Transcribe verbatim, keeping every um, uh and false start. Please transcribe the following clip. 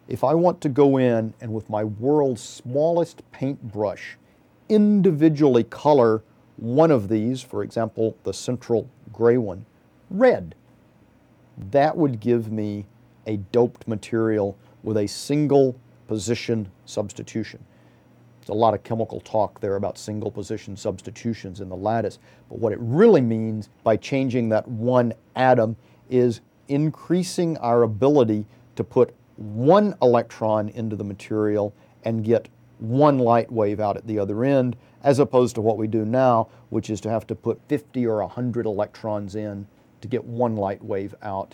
If I want to go in and with my world's smallest paintbrush individually color one of these, for example, the central gray one, red, that would give me a doped material with a single position substitution. There's a lot of chemical talk there about single position substitutions in the lattice, but what it really means by changing that one atom is increasing our ability to put one electron into the material and get one light wave out at the other end, as opposed to what we do now, which is to have to put fifty or one hundred electrons in to get one light wave out